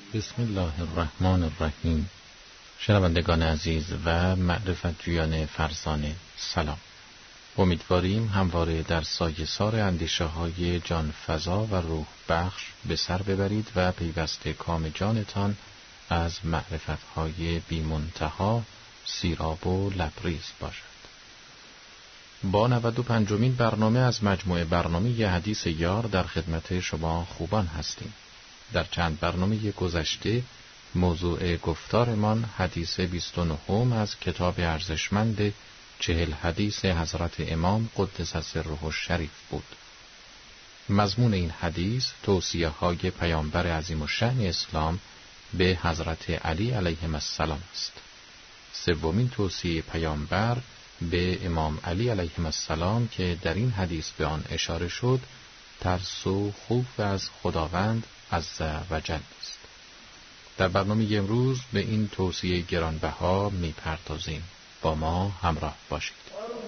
بسم الله الرحمن الرحیم. شنوندگان عزیز و معرفت جویان فرزانه، سلام. امیدواریم همواره در سایه‌سار اندیشه‌های جان فضا و روح بخش به سر ببرید و پیوسته کام جانتان از معرفت‌های بی منتها سیراب و لبریز باشد. با 95مین برنامه از مجموعه برنامه ی حدیث یار در خدمت شما خوبان هستیم. در چند برنامه گذشته موضوع گفتارمان حدیث 29 از کتاب ارزشمند 40 حدیث حضرت امام قدس سره الشریف بود. مضمون این حدیث توصیه های پیامبر عظیم الشأن اسلام به حضرت علی علیه السلام است. سومین توصیه پیامبر به امام علی علیه السلام که در این حدیث به آن اشاره شد، ترس و خوف از خداوند عز و جل است. در برنامه امروز به این توصیه گرانبها می‌پردازیم. با ما همراه باشید.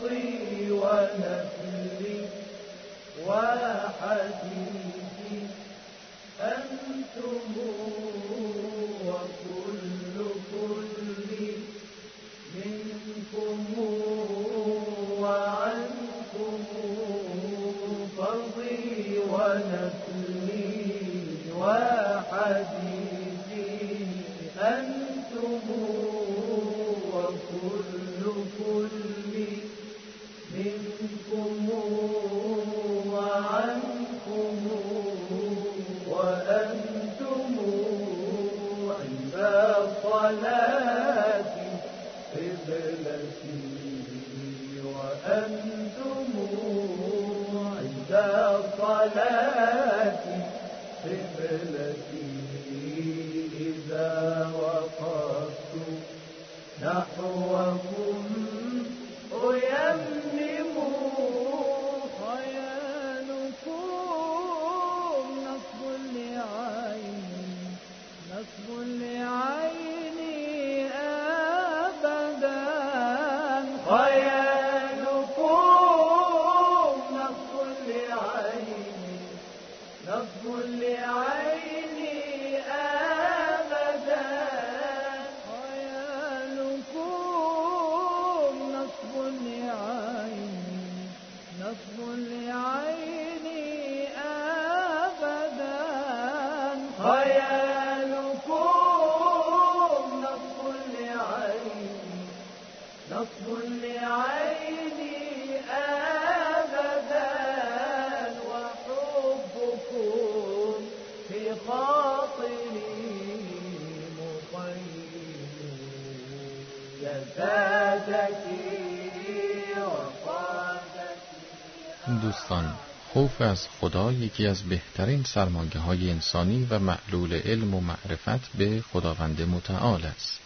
دوستان، خوف از خدا یکی از بهترین سرمایه‌های انسانی و معلول علم و معرفت به خداوند متعال است.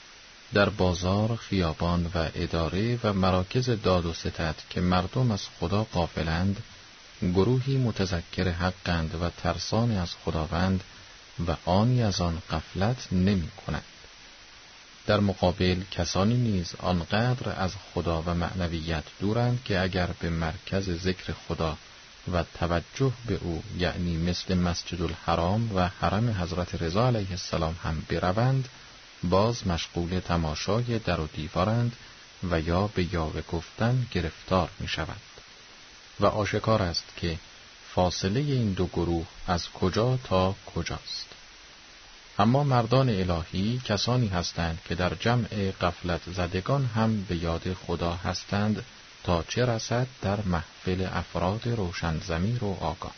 در بازار، خیابان و اداره و مراکز داد و ستد که مردم از خدا غافلند، گروهی متذکر حقند و ترسان از خداوند و آنی از آن غفلت نمی کنند. در مقابل کسانی نیز آنقدر از خدا و معنویت دورند که اگر به مرکز ذکر خدا و توجه به او، یعنی مثل مسجد الحرام و حرم حضرت رضا علیه السلام هم بروند، باز مشغول تماشای در و دیوارند و یا به یاوه گفتن گرفتار می شوند. و آشکار است که فاصله این دو گروه از کجا تا کجاست. اما مردان الهی کسانی هستند که در جمع غفلت زدگان هم به یاد خدا هستند، تا چه رسد در محفل افراد روشن ضمیر و آگاه.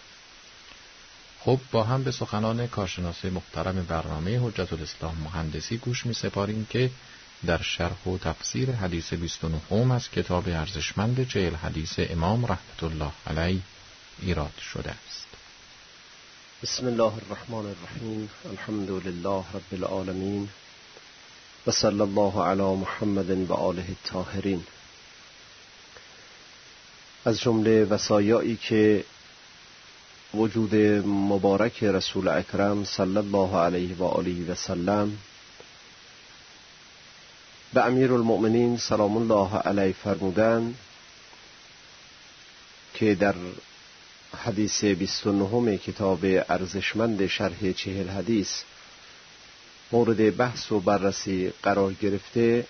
خب با هم به سخنان کارشناس محترم برنامه حجت الاسلام مهندسی گوش می سپاریم که در شرح و تفسیر حدیث 29 از کتاب ارزشمند 40 حدیث امام رحمت الله علیه ایراد شده است. بسم الله الرحمن الرحیم. الحمد لله رب العالمین و صلی الله علی محمد و آله الطاهرین. از جمله وصایایی که وجود مبارک رسول اکرم صلی الله علیه و آله و سلم به امیرالمؤمنین سلام الله علیه فرمودند که در حدیث 29 کتاب ارزشمند شرح 40 حدیث مورد بحث و بررسی قرار گرفته،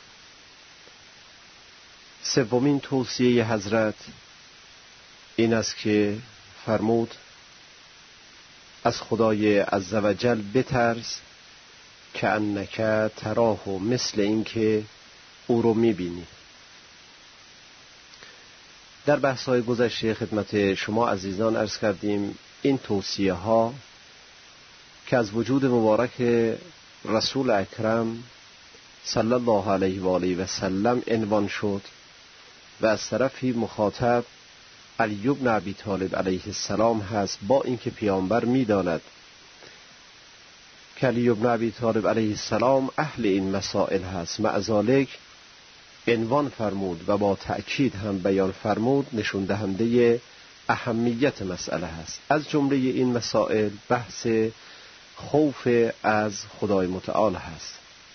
سومین توصیه حضرت این است که فرمود از خدای عزوجل بترس که انک تراه، مثل این که او رو میبینی. در بحث‌های گذشته خدمت شما عزیزان عرض کردیم این توصیه ها که از وجود مبارک رسول اکرم صلی الله علیه و آله و سلم عنوان شد و از طرفی مخاطب علی بن ابی طالب علیه السلام هست، با اینکه پیامبر می‌داند که علی بن ابی طالب علیه السلام اهل این مسائل هست، مع ذلک عنوان فرمود و با تأکید هم بیان فرمود، نشون دهنده اهمیت مسئله هست. از جمله این مسائل بحث خوف از خدای متعال هست.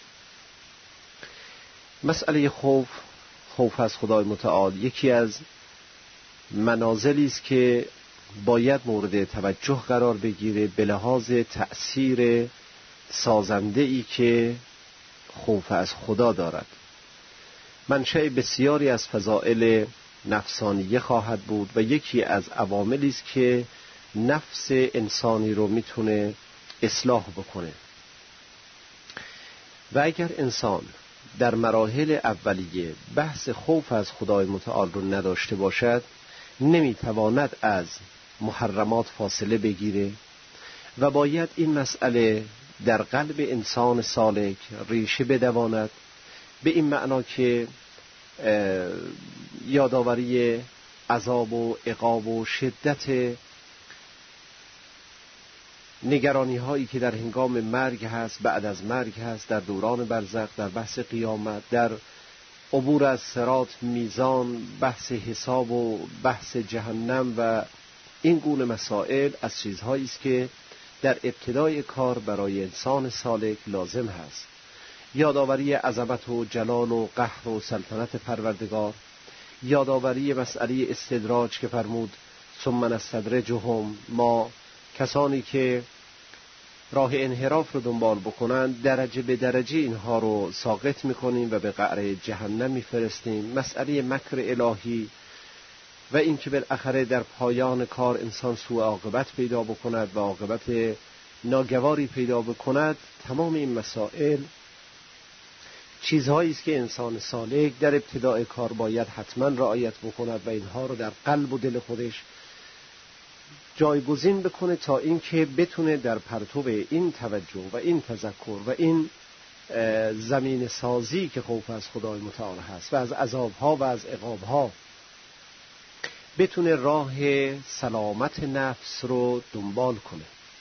مسئله خوف از خدای متعال یکی از منازلی است که باید مورد توجه قرار بگیره به لحاظ تأثیر سازنده‌ای که خوف از خدا دارد. منشأ بسیاری از فضائل نفسانیه خواهد بود و یکی از عواملی است که نفس انسانی رو میتونه اصلاح بکنه. و اگر انسان در مراحل اولیه بحث خوف از خدای متعال رو نداشته باشد، نمیتواند از محرمات فاصله بگیره و باید این مسئله در قلب انسان سالک ریشه بدواند، به این معنا که یادآوری عذاب و عقاب و شدت نگرانی هایی که در هنگام مرگ هست، بعد از مرگ هست، در دوران برزخ، در بحث قیامت، در عبور از صراط، میزان، بحث حساب و بحث جهنم و این گونه مسائل از چیزهایی است که در ابتدای کار برای انسان سالک لازم هست. یادآوری عظمت و جلال و قهر و سلطنت پروردگار، یادآوری مسئله استدراج که فرمود ثم نستدرجهم، ما کسانی که راه انحراف رو دنبال بکنند درجه به درجه اینها رو ساقط میکنیم و به قعر جهنم میفرستیم. مسئله مکر الهی و این که بالاخره در پایان کار انسان سوء عاقبت پیدا بکند و عاقبت ناگواری پیدا بکند، تمام این مسائل چیزهایی است که انسان سالک در ابتدای کار باید حتما رعایت بکند و اینها رو در قلب و دل خودش جایگزین بکنه تا اینکه بتونه در پرتو این توجه و این تذکر و این زمین سازی که خوف از خدای متعال هست و از عذابها و از عقابها بتونه راه سلامت نفس رو دنبال کنه.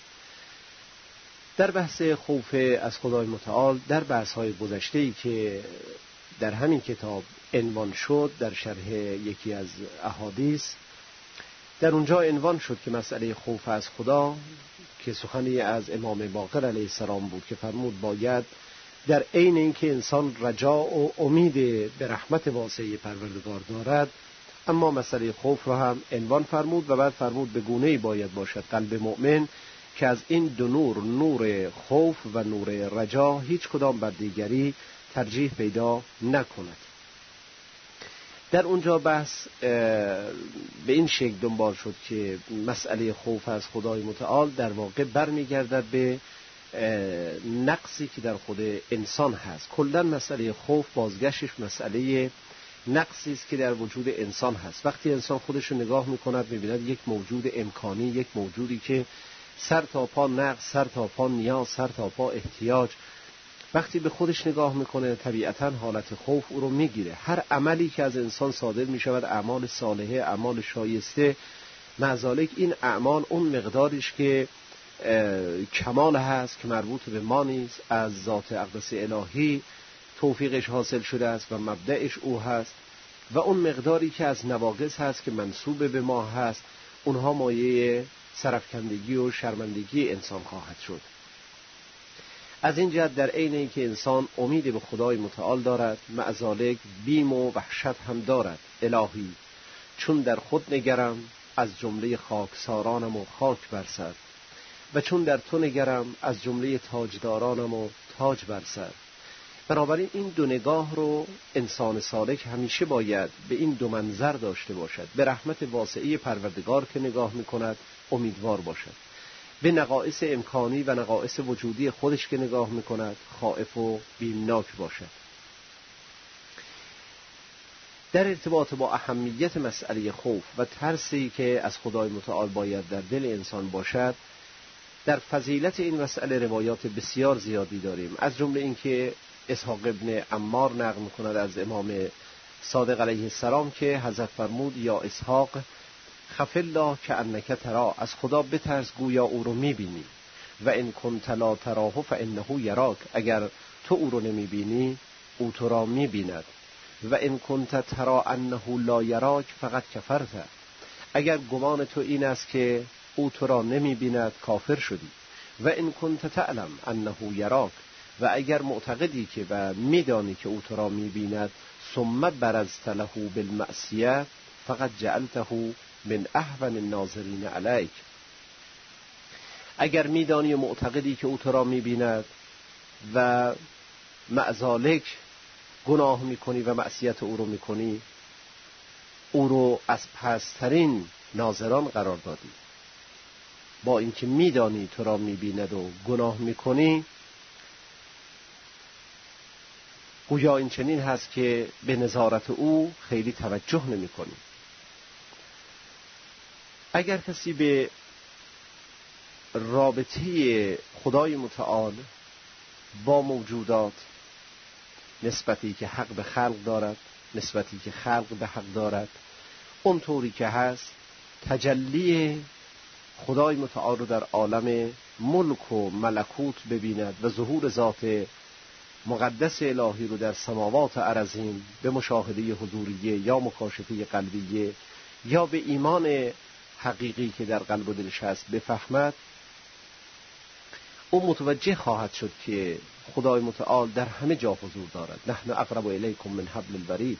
در بحث خوف از خدای متعال در بحث‌های گذشته‌ای که در همین کتاب عنوان شد، در شرح یکی از احادیث در اونجا عنوان شد که مسئله خوف از خدا که سخنی از امام باقر علیه السلام بود که فرمود باید در عین اینکه انسان رجا و امید به رحمت واسعه پروردگار دارد، اما مسئله خوف را هم عنوان فرمود و بعد فرمود به گونه‌ای باید باشد قلب مؤمن که از این دو نور خوف و نور رجا هیچ کدام بر دیگری ترجیح پیدا نکند. در اونجا بحث به این شکل دنبال شد که مسئله خوف از خدای متعال در واقع برمیگردد به نقصی که در خود انسان هست. کلاً مسئله خوف بازگشتش مسئله نقصی است که در وجود انسان هست. وقتی انسان خودش رو نگاه میکند میبیند یک موجود امکانی، یک موجودی که سر تا پا نقص، سر تا پا نیاز، سر تا پا احتیاج، وقتی به خودش نگاه میکنه طبیعتاً حالت خوف او رو میگیره. هر عملی که از انسان صادر میشود، اعمال صالحه، اعمال شایسته، معذالک این اعمال اون مقدارش که کمال هست که مربوط به ما نیست، از ذات اقدس الهی توفیقش حاصل شده است و مبدأش او هست، و اون مقداری که از نواقص هست که منسوب به ما هست، اونها مایه سرفکندگی و شرمندگی انسان خواهد شد. از این جهت در عین اینکه انسان امید به خدای متعال دارد، مع ذلک بیم و وحشت هم دارد. الهی چون در خود نگرم، از جمله خاکسارانم و خاک بر سر. و چون در تو نگرم از جمله تاجدارانم و تاج بر سر. بنابراین این دو نگاه رو انسان سالک همیشه باید به این دو منظر داشته باشد. به رحمت واسعه پروردگار که نگاه میکند امیدوار باشد، به نقائص امکانی و نقائص وجودی خودش که نگاه میکند خائف و بیمناک باشد. در ارتباط با اهمیت مسئله خوف و ترسی که از خدای متعال باید در دل انسان باشد، در فضیلت این مسئله روایات بسیار زیادی داریم. از جمله اینکه اسحاق ابن عمار نقل می‌کند از امام صادق علیه السلام که حضرت فرمود یا اسحاق خف الله کأنک ترا، از خدا بترس گویا او رو می‌بینی. و ان کنت لا تراه فانه یراک، اگر تو او رو نمی‌بینی او تو را می‌بیند. و ان کنت ترا انه لا یراک فقط کفرت، اگر گمان تو این است که او تو را نمی‌بیند کافر شدی. و ان کنت تعلم انه یراک، و اگر معتقدی که و میدانی که او تو را می‌بیند ثم برزت له بالمعصیه فقط جعلته من اهون الناظرین علیک، اگر میدانی و معتقدی که او تو را می‌بیند و مع ذالک گناه میکنی و معصیت او رو میکنی، او رو از پسترین ناظران قرار دادی. با اینکه میدانی تو را میبیند و گناه میکنی، گویا این چنین هست که به نظارت او خیلی توجه نمیکنی. اگر کسی به رابطه خدای متعال با موجودات، نسبتی که حق به خلق دارد، نسبتی که خلق به حق دارد، اونطوری که هست تجلی خدای متعال رو در عالم ملک و ملکوت ببیند و ظهور ذات مقدس الهی رو در سماوات ارضین به مشاهده حضوریه یا مکاشفه قلبیه یا به ایمان حقیقی که در قلب و دلش هست بفهمد، او متوجه خواهد شد که خدای متعال در همه جا حضور دارد. نحن اقرب الیکم من حبل الورید،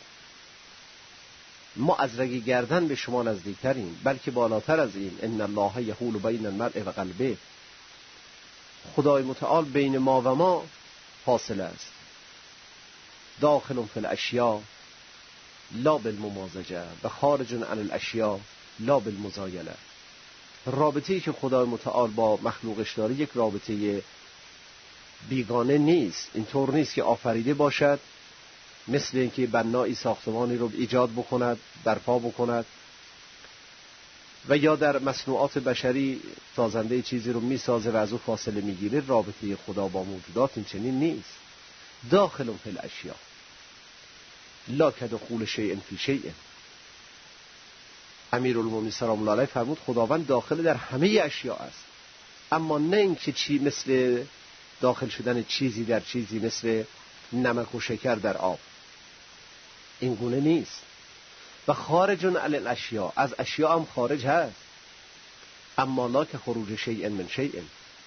ما از رگ گردن به شما نزدیکتریم، بلکه بالاتر از این. ان الله یحول بین المرء و قلبه، خدای متعال بین ما و ما فاصله است. داخل فی الاشیاء لا بالممازجه و خارج عن الاشیاء لا بالمزایله. رابطه‌ای که خدای متعال با مخلوقش داره یک رابطه بیگانه نیست. اینطور نیست که آفریده باشد، مثل اینکه بنایی ساختمانی رو ایجاد بکند، برپا بکند، و یا در مصنوعات بشری سازنده چیزی رو میسازه و از او فاصله میگیره. رابطه خدا با موجودات این چنین نیست. داخل فی الاشیاء لا کدخول شیء فی شیء. امیرالمومنین سلام الله علیه فرمود خداوند داخل در همه اشیاء است، اما نه اینکه چی مثل داخل شدن چیزی در چیزی، مثل نمک و شکر در آب، این گونه نیست. و خارج عن الاشیاء، از اشیاء هم خارج هست، اما لا که خروج شیء من شیء،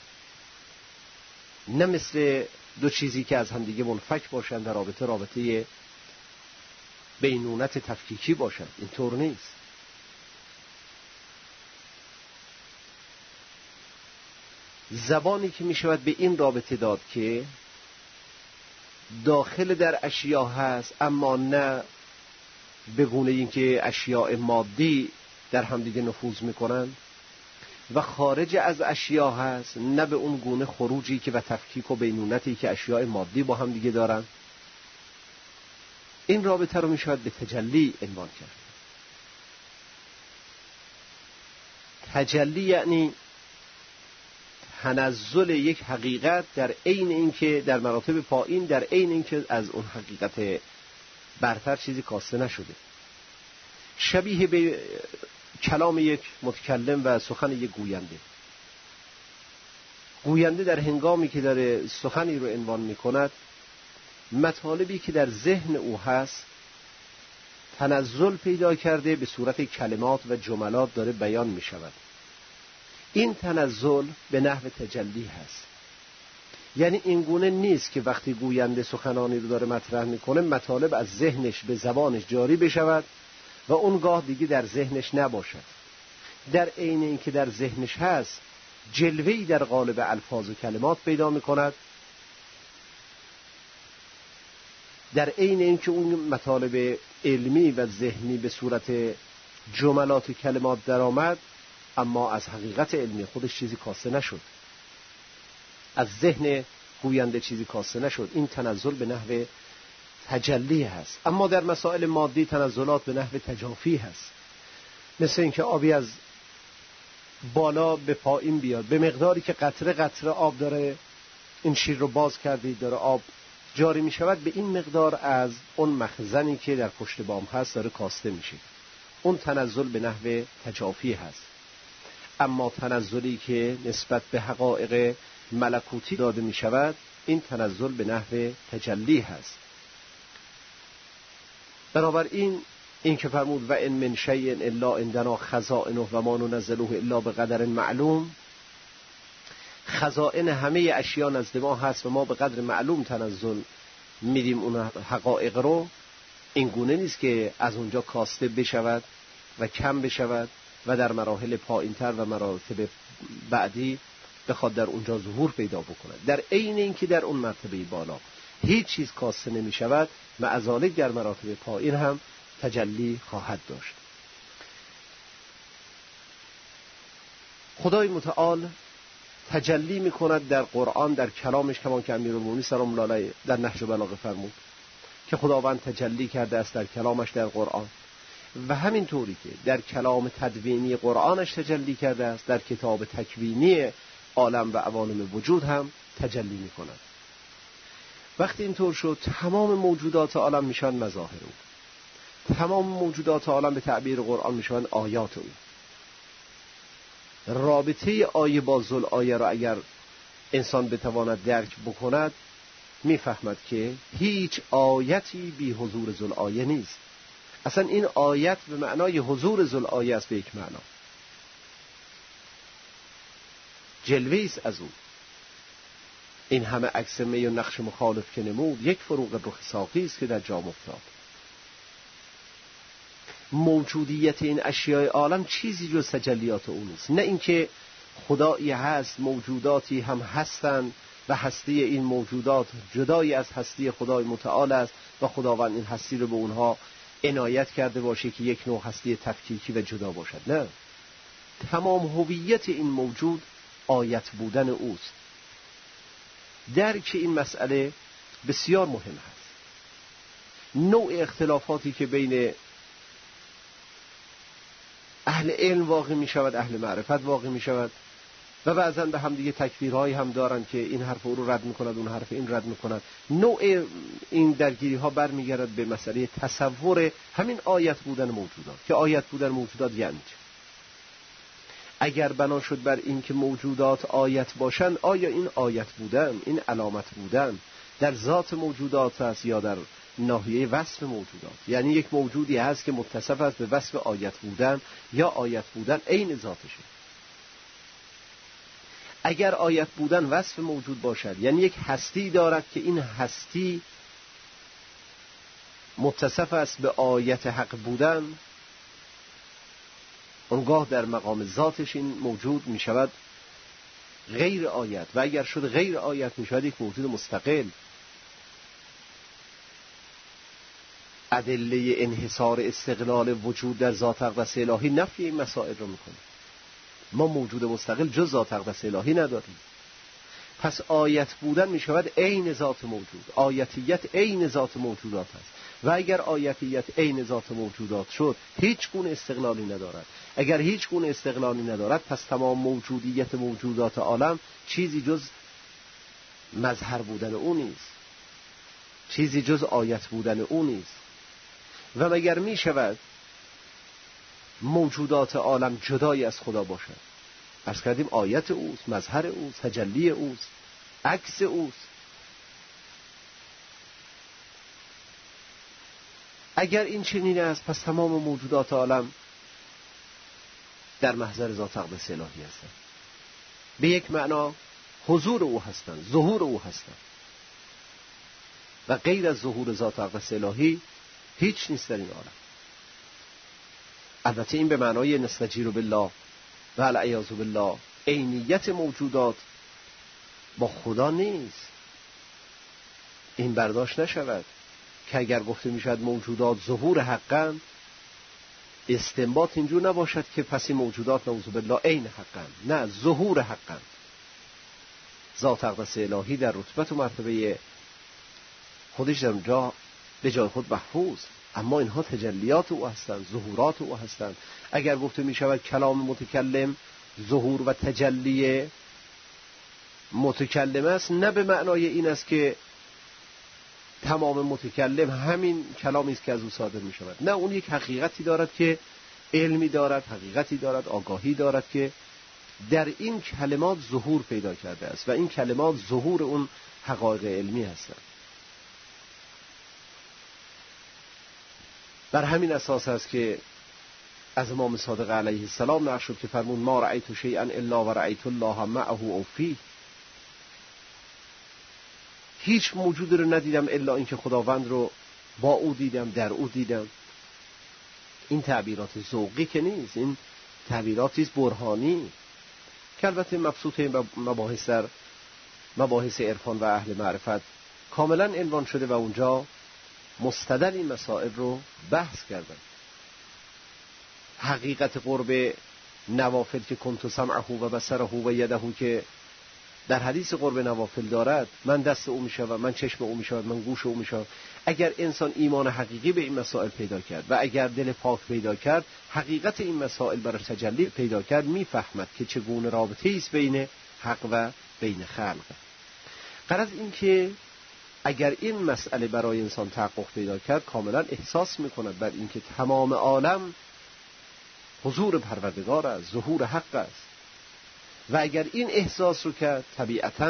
نه مثل دو چیزی که از هم دیگه منفک باشند در رابطه بینونت تفکیکی باشند. اینطور نیست. زبانی که می شود به این رابطه داد که داخل در اشیاء هست، اما نه به گونه این که اشیاء مادی در هم دیگه نفوذ میکنند، و خارج از اشیاء هست نه به اون گونه خروجی که و تفکیک و بینونتی که اشیاء مادی با هم دیگه دارن. این رابطه رو می شود به تجلی عنوان کرد. تجلی یعنی تنزل یک حقیقت در عین اینکه در مراتب پایین، در عین اینکه از اون حقیقت برتر چیزی کاسته نشده. شبیه به کلام یک متکلم و سخن یک گوینده در هنگامی که داره سخنی رو عنوان میکند، مطالبی که در ذهن او هست تنزل پیدا کرده، به صورت کلمات و جملات داره بیان میشود. این تنزل به نحو تجلی هست. یعنی این گونه نیست که وقتی گوینده سخنانی رو داره مطرح میکنه مطالب از ذهنش به زبانش جاری بشود و اونگاه دیگه در ذهنش نباشد. در عین این که در ذهنش هست جلوه‌ای در قالب الفاظ و کلمات پیدا می‌کند، در عین اینکه اون مطالب علمی و ذهنی به صورت جملات و کلمات درآمد، اما از حقیقت علمی خودش چیزی کاسته نشد، از ذهن گوینده چیزی کاسته نشد. این تنزل به نحو تجلی هست. اما در مسائل مادی تنزلات به نحو تجافی هست، مثل اینکه آبی از بالا به پایین بیاد به مقداری که قطره قطره آب داره، این شیر رو باز کردید داره آب جاری می شود، به این مقدار از اون مخزنی که در پشت بام هست داره کاسته میشه. اون تنزل به نحو تجافی هست. اما تنزلی که نسبت به حقایق ملکوتی داده می شود، این تنزل به نحو تجلی هست. بنابراین این که فرمود و ان من شیء الا عندنا خزائنه و ما ننزله الا بقدر معلوم، خزائن همه اشیا نزد ما هست و ما به قدر معلوم تنزل میدیم اون حقایق رو، این گونه نیست که از اونجا کاسته بشود و کم بشود و در مراحل پایینتر و مراتب بعدی بخواد در اونجا ظهور پیدا بکنه. در عین اینکه در اون مرتبه بالا هیچ چیز کاسته نمی شود، معذالک در مراتب پایین هم تجلی خواهد داشت. خدای متعال تجلی می کند در قرآن، در کلامش، کمان که امیرالمومنین سلام الله علیه در نهج البلاغه فرمود که خداوند تجلی کرده است در کلامش در قرآن، و همینطوری که در کلام تدوینی قرآنش تجلی کرده است، در کتاب تکوینی عالم و عوالم وجود هم تجلی می کند. وقتی اینطور شد تمام موجودات عالم میشن مظاهر او، تمام موجودات عالم به تعبیر قرآن میشن آیات او. رابطه آیه با ذل آیه را اگر انسان بتواند درک بکند، میفهمد که هیچ آیتی بی حضور ذل آیه نیست. اصلا این آیت به معنای حضور ذل آیه است، به یک معنا جلوه است از او. این همه عکس می و نقش مخالف که نمود، یک فروغ رخ ساقی است که در جام افتاد. موجودیت این اشیاء عالم چیزی جز تجلیات او نیست، نه اینکه خدایی هست، موجوداتی هم هستند و هستی این موجودات جدایی از هستی خدای متعال است و خداوند این هستی رو به اونها عنایت کرده باشه که یک نوع هستی تفکیکی و جدا باشد. نه، تمام هویت این موجود آیت بودن اوست. درک این مسئله بسیار مهم هست. نوع اختلافاتی که بین اهل علم واقع می شود، اهل معرفت واقع می شود و بعضا به هم دیگه تکفیرهایی هم دارن که این حرف او رو رد می کند، اون حرف این رد می کند. نوع این درگیری ها برمیگرد به مسئله تصور همین آیت بودن موجودات، که آیت بودن موجودات یعنی چه؟ اگر بنا شد بر این که موجودات آیت باشن، آیا این آیت بودن، این علامت بودن در ذات موجودات است یا در ناحیه وصف موجودات؟ یعنی یک موجودی هست که متصف است به وصف آیت بودن، یا آیت بودن عین ذاتشه؟ اگر آیت بودن وصف موجود باشد، یعنی یک هستی دارد که این هستی متصف است به آیت حق بودن، اونگاه در مقام ذاتش این موجود می شود غیر آیت، و اگر شد غیر آیت می شود یک موجود مستقل. ادله انحصار استقلال وجود در ذات اقدس الهی نفی این مسائل رو میکنه. ما موجود مستقل جز ذات اقدس الهی نداریم. پس آیت بودن می شود عین ذات موجود، آیتیت عین ذات موجودات است. و اگر آیتیت عین ذات موجودات شد، هیچ گونه استقلالی ندارد. اگر هیچ گونه استقلالی ندارد، پس تمام موجودیت موجودات عالم چیزی جز مظهر بودن او نیست، چیزی جز آیت بودن او نیست. و مگر می شود موجودات عالم جدایی از خدا باشد؟ عرض کردیم آیت اوست، مظهر اوست، تجلی اوست، عکس اوست. اگر این چنین است، پس تمام موجودات عالم در محضر ذات اقدس الهی هستند، به یک معنا حضور او هستند، ظهور او هستند، و غیر از ظهور ذات اقدس الهی هیچ نیست در این عالم. البته این به معنای نستجیر بالله و العیاذ بالله عینیت موجودات با خدا نیست. این برداشت نشود که اگر گفته میشد موجودات ظهور حقن، استنباط اینجور نباشد که پس این موجودات نعوذ بالله عین حقن. نه، ظهور حقن. ذات اقدس الهی در رتبت و مرتبه خودش در اونجا به جای خود محفوظ، اما اینها تجلیات او هستند، ظهورات او هستند. اگر گفته می شود کلام متکلم ظهور و تجلی متکلم است، نه به معنای این است که تمام متکلم همین کلامی است که از او صادر می شود. نه، اون یک حقیقتی دارد که علمی دارد، حقیقتی دارد، آگاهی دارد که در این کلمات ظهور پیدا کرده است و این کلمات ظهور اون حقایق علمی هستند. بر همین اساس است که از امام صادق علیه السلام نقل شد که فرمود ما رأیت شیئا الا و رأیت الله معه او فیه. هیچ موجودی رو ندیدم الا اینکه خداوند رو با او دیدم، در او دیدم. این تعبیرات ذوقی که نیست، این تعبیراتی است برهانی که البته مبسوط مباحث در مباحث عرفان و اهل معرفت کاملا عنوان شده و اونجا مستدل این مسائل رو بحث کردن. حقیقت قرب نوافل که کنت سمعه و بصره و یده که در حدیث قرب نوافل دارد، من دست او میشم، من چشم او میشم، من گوش او میشم. اگر انسان ایمان حقیقی به این مسائل پیدا کرد و اگر دل پاک پیدا کرد، حقیقت این مسائل برای تجلی پیدا کرد، میفهمد که چگونه رابطه است بین حق و بین خلق. غرض این که اگر این مسئله برای انسان تحقق پیدا کرد، کاملا احساس میکند بر اینکه تمام عالم حضور پروردگار است، ظهور حق است. و اگر این احساس رو کرد، طبیعتاً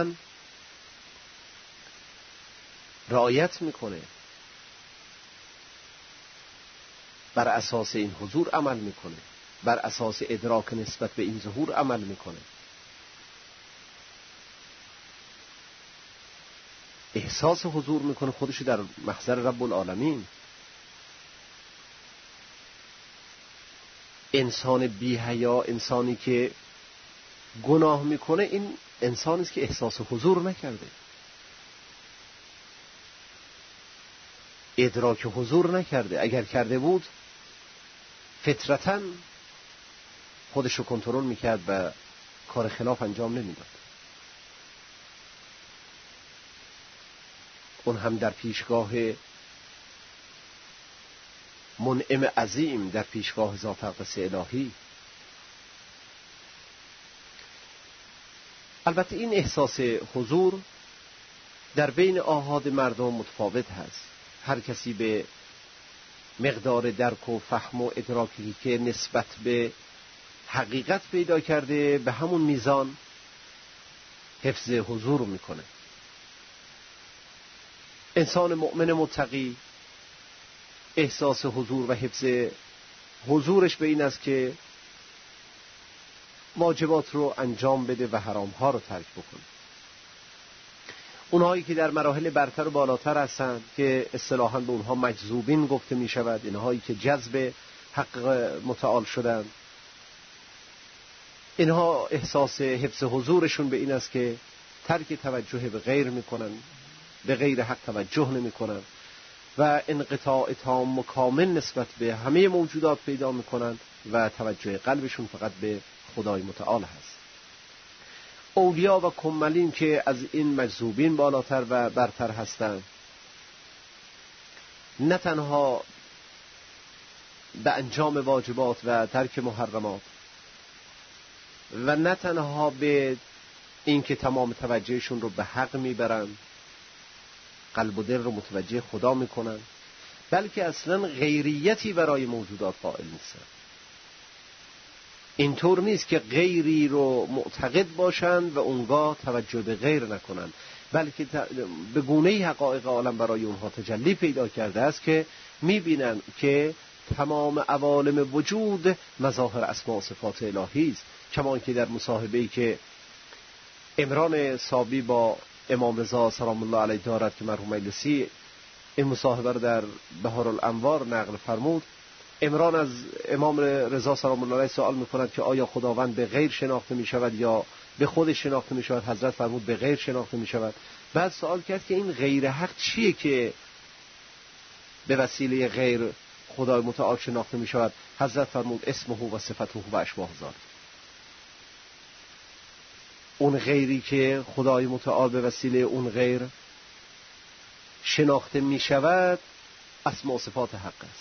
رعایت میکنه، بر اساس این حضور عمل میکنه، بر اساس ادراک نسبت به این ظهور عمل میکنه. احساس حضور میکنه خودش در محضر رب العالمین. انسان بی حیا، انسانی که گناه میکنه، این انسانی است که احساس حضور نکرده، ادراک حضور نکرده. اگر کرده بود فطرتاً خودش رو کنترل میکرد و کار خلاف انجام نمیداد. اون هم در پیشگاه منعم عظیم، در پیشگاه ذات اقدس الهی. البته این احساس حضور در بین آحاد مردم متفاوت هست. هر کسی به مقدار درک و فهم و ادراکی که نسبت به حقیقت پیدا کرده، به همون میزان حفظ حضور میکنه. انسان مؤمن متقی احساس حضور و حفظ حضورش به این است که واجبات رو انجام بده و حرامها رو ترک بکنه. اونهایی که در مراحل برتر و بالاتر هستند که اصطلاحاً به اونها مجذوبین گفته می شود، اینهایی که جذب حق متعال شدند، اینها احساس حفظ حضورشون به این است که ترک توجه به غیر میکنن، به غیر حق توجه نمی کنن و انقطاع تام و کامل نسبت به همه موجودات پیدا میکنن و توجه قلبشون فقط به خدای متعال هست. اولیا و کمالین که از این مجذوبین بالاتر و برتر هستند، نه تنها به انجام واجبات و ترک محرمات و نه تنها به این که تمام توجهشون رو به حق میبرن، قلب و دل رو متوجه خدا میکنن، بلکه اصلا غیریتی برای موجودات قائل نیستن. اینطور نیست که غیری رو معتقد باشند و اونگاه توجه به غیر نکنند، بلکه به گونه‌ای حقایق عالم برای اونها تجلی پیدا کرده است که میبینن که تمام عوالم وجود مظاهر اسماء و صفات الهی است. کما که در مصاحبه‌ای که عمران صابی با امام رضا سلام الله علیه دارد که مرحوم مجلسی این مصاحبه رو در بهار الانوار نقل فرمود، عمران از امام رضا سلام الله علیه سوال میکند که آیا خداوند به غیر شناخته میشود یا به خود شناخته میشود؟ حضرت فرمود به غیر شناخته میشود. بعد سوال کرد که این غیر حق چیه که به وسیله غیر خدای متعال شناخته میشود؟ حضرت فرمود اسمه و صفته و اشباه ذالک. اون غیری که خدای متعال به وسیله اون غیر شناخته میشود اسم و صفات حق است.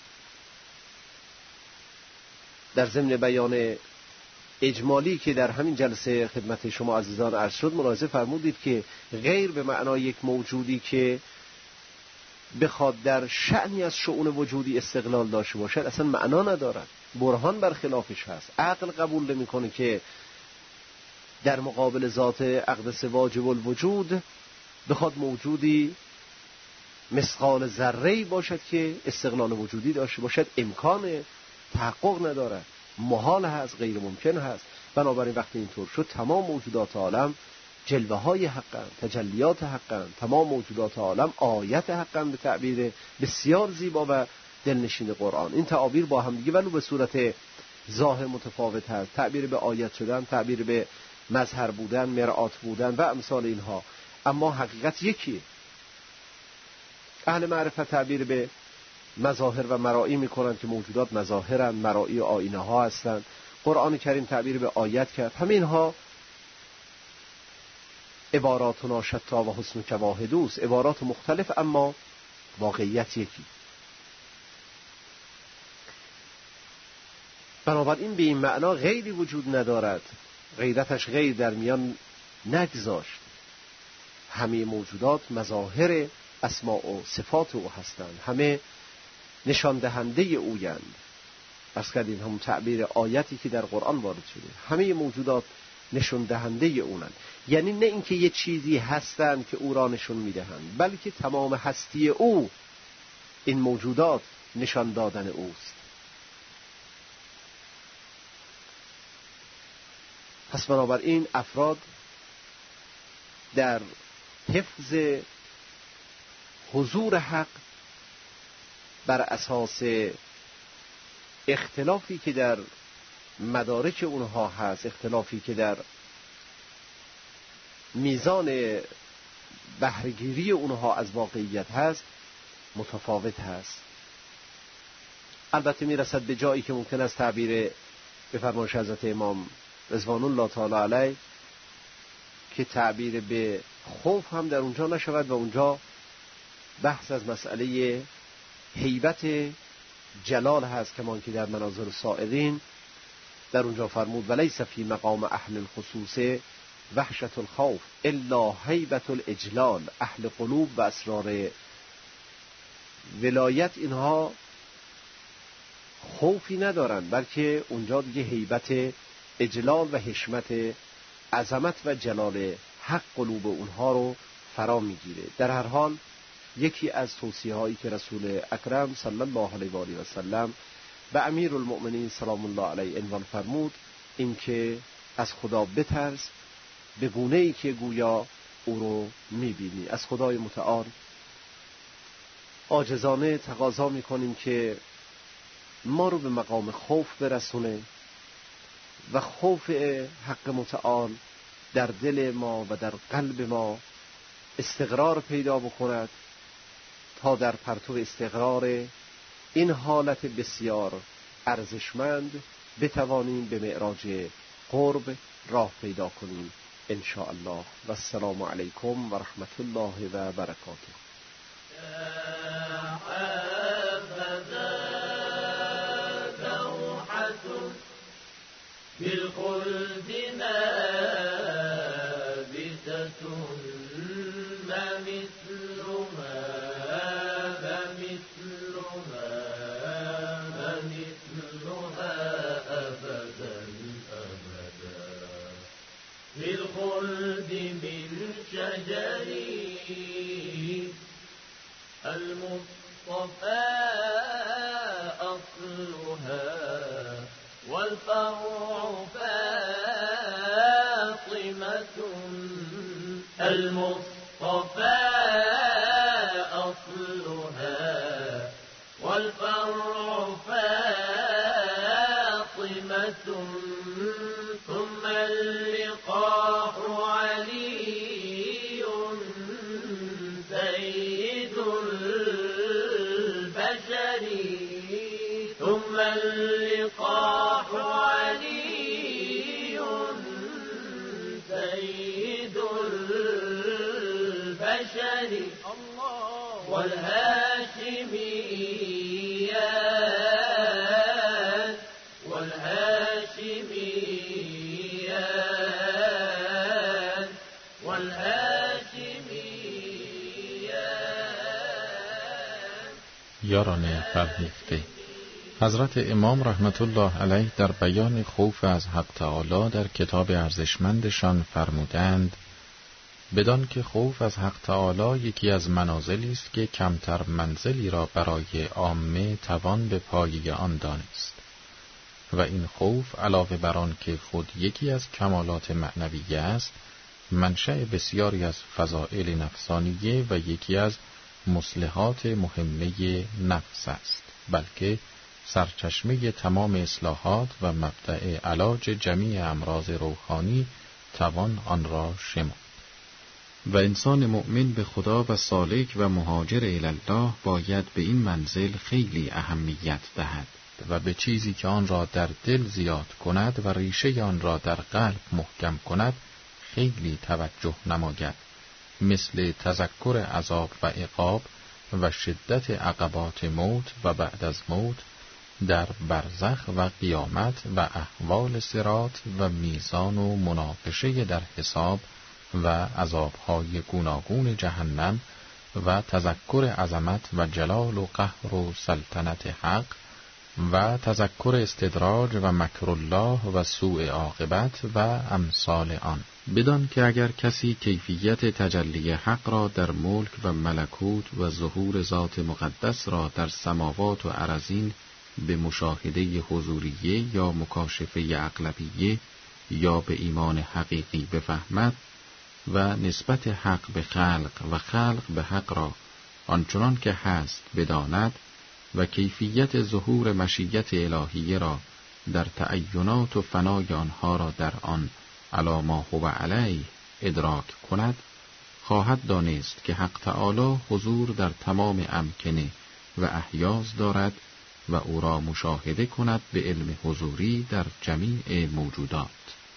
در ضمن بیان اجمالی که در همین جلسه خدمت شما عزیزان عرض شد، ملاحظه فرمودید که غیر به معنای یک موجودی که بخواد در شأنی از شؤون وجودی استقلال داشته باشد اصلا معنا ندارد. برهان بر خلافش هست. عقل قبول نمی‌کنه که در مقابل ذات اقدس واجب الوجود بخواد موجودی مثقال ذره‌ای باشد که استقلال وجودی داشته باشد. امکان تحقق ندارد، محال هست، غیر ممکن هست. بنابراین وقتی اینطور شد تمام موجودات عالم جلوه های حقن، تجلیات حقن، تمام موجودات عالم آیت حقن به تعبیر بسیار زیبا و دلنشین قرآن. این تعابیر با هم دیگه ولو به صورت ظاهر متفاوت هست، تعبیر به آیت شدن، تعبیر به مظهر بودن، مرآت بودن و امثال اینها، اما حقیقت یکیه. اهل معرفت تعبیر به مظاهر و مرایی میکنند که موجودات مظاهرند، مرایی و آینه ها هستند. قرآن کریم تعبیر به آیت کرد. همین ها عباراتنا شتا و حسن که واحدوست، عبارات مختلف اما واقعیت یکی. بنابراین به این معنا غیری وجود ندارد، غیرتش غیر در میان نگذاشت. همه موجودات مظاهر اسماء و صفات او هستند، همه نشان دهنده اویند. پس کردیم همون تعبیر آیتی که در قرآن وارد شده، همه موجودات نشان دهنده اونن. یعنی نه اینکه یه چیزی هستند که او را نشون میدهند، بلکه تمام هستی او این موجودات نشان دادن اوست. پس بنابراین افراد در حفظ حضور حق بر اساس اختلافی که در مدارک اونها هست، اختلافی که در میزان بهره‌گیری اونها از واقعیت هست، متفاوت هست. البته میرسد به جایی که ممکن است تعبیر به فرمایش حضرت امام رضوان الله تعالی علیه که تعبیر به خوف هم در اونجا نشود و اونجا بحث از مسئله هیبت جلال هست، کمان که در مناظر السائقین در اونجا فرمود ولیس فی مقام اهل الخصوص وحشت الخوف الا هیبت الاجلال. اهل قلوب و اسرار ولایت اینها خوفی ندارن، بلکه اونجا دیگه هیبت اجلال و حشمت عظمت و جلال حق قلوب اونها رو فرا میگیره. در هر حال یکی از توصیه هایی که رسول اکرم صلی الله علیه و آله و سلم به امیر المؤمنین سلام الله علیه عنوان فرمود این که از خدا بترس به گونه‌ای که گویا او رو میبینی. از خدای متعال عاجزانه تقاضا میکنیم که ما رو به مقام خوف برسونه و خوف حق متعال در دل ما و در قلب ما استقرار پیدا بکند تا در پرتو استقرار این حالت بسیار ارزشمند بتوانیم به معراج قرب راه پیدا کنیم ان شاء الله. و السلام علیکم و رحمت الله و برکاته. بالخلد نابتة مثلها أبدا أبدا. بالخلد من شجر المصطفى أصلها والفرع فاطمة. المصطفى أصلها والفرع فاطمة. البشر ثم اللقاح علي سيد البشر والهاشميات والهاشميات والهاشميات. یاران فرهیخته، حضرت امام رحمت الله علیه در بیان خوف از حق تعالی در کتاب ارزشمندشان فرمودند: بدان که خوف از حق تعالی یکی از منازلی است که کمتر منزلی را برای عامه توان به پایه آن دانست، و این خوف علاوه بر آن که خود یکی از کمالات معنویه است، منشأ بسیاری از فضائل نفسانیه و یکی از مصلحات مهمه نفس است، بلکه سرچشمه تمام اصلاحات و مبدأ علاج جمیع امراض روحانی توان آن را شمرد. و انسان مؤمن به خدا و سالک و مهاجر الله باید به این منزل خیلی اهمیت دهد و به چیزی که آن را در دل زیاد کند و ریشه آن را در قلب محکم کند خیلی توجه نماید، مثل تذکر عذاب و عقاب و شدت عقبات موت و بعد از موت در برزخ و قیامت و احوال صراط و میزان و مناقشه در حساب و عذابهای گوناگون جهنم و تذکر عظمت و جلال و قهر و سلطنت حق و تذکر استدراج و مکر الله و سوء عاقبت و امثال آن. بدان که اگر کسی کیفیت تجلی حق را در ملک و ملکوت و ظهور ذات مقدس را در سماوات و ارضین به مشاهده حضوریه یا مکاشفه اغلبیه یا به ایمان حقیقی بفهمد و نسبت حق به خلق و خلق به حق را آنچنان که هست بداند و کیفیت ظهور مشیت الهیه را در تعینات و فنای آنها را در آن علی ما هو علیه ادراک کند، خواهد دانست که حق تعالی حضور در تمام امکنه و احیاز دارد و او را مشاهده کند به علم حضوری در جمیع موجودات.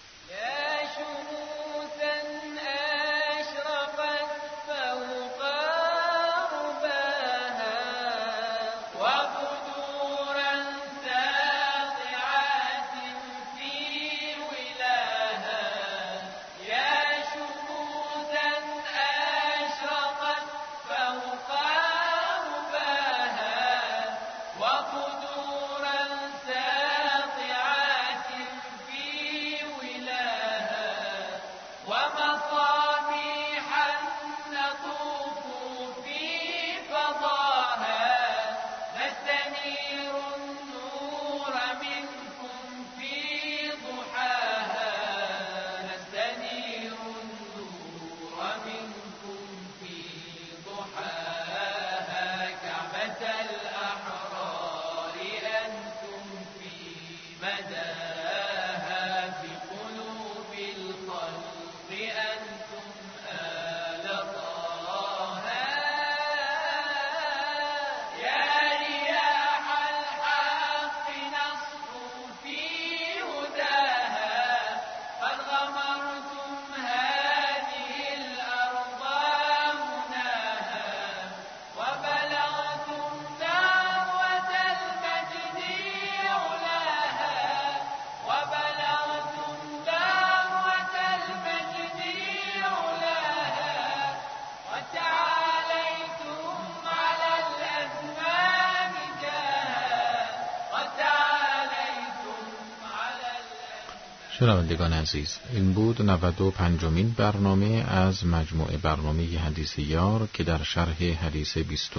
شنوندگان عزیز، این بود 95مین برنامه از مجموعه برنامه حدیث یار که در شرح حدیث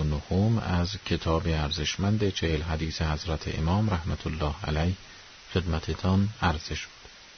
29 از کتاب ارزشمند 40 حدیث حضرت امام رحمت الله علیه خدمتتان عرضه شد.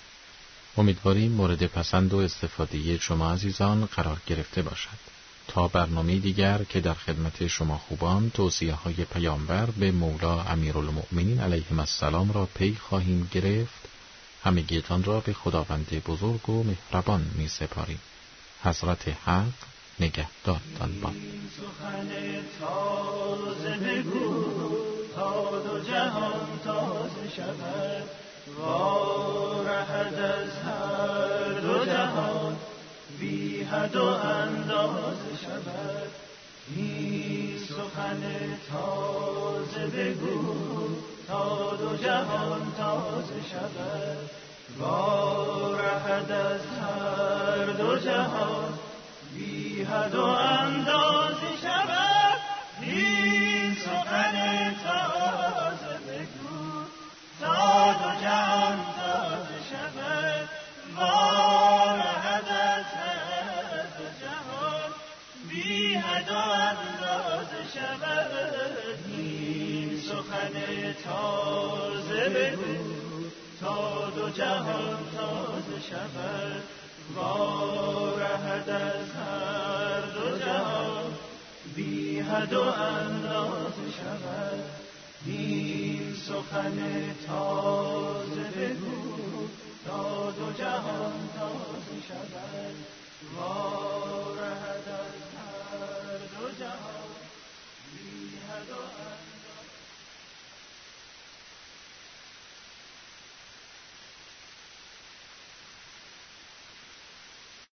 امیدواریم مورد پسند و استفاده شما عزیزان قرار گرفته باشد. تا برنامه دیگر که در خدمت شما خوبان توصیه های پیامبر به مولا امیرالمؤمنین علیه السلام را پی خواهیم گرفت، همگیتان را به خداوند بزرگ و مهربان می سپاریم. حضرت حق نگهدارتان باد. سخن تازه بگو تا دو جهان تازه شود، وارهد از هر دو جهان بی حد و اندازه شود. این سخن تازه بگو تا دو جهان تازه شود، وارهد از هر دو جهان بی حد و اندازه شود. این سخن تازه بگو تا دو جهان تازه شود، وارهد از هر دو جهان بی حد و اندازه شود. این سخن تازه بگو تا دو جهان تازه شود، وارهد از هر دو جهان بی حد و اندازه شود. این سخن تازه بگو تا دو جهان تازه شود.